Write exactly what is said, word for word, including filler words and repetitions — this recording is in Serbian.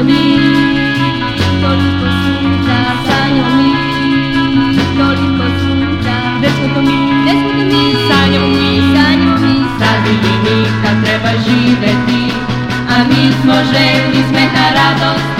mi, toliko sunca, sanjamo mi, toliko sunca. Gde smo to mi, gde smo to mi, sanjamo mi, sanjamo mi. Sad i mi kad treba živeti, a mi smo željni smeha, radost.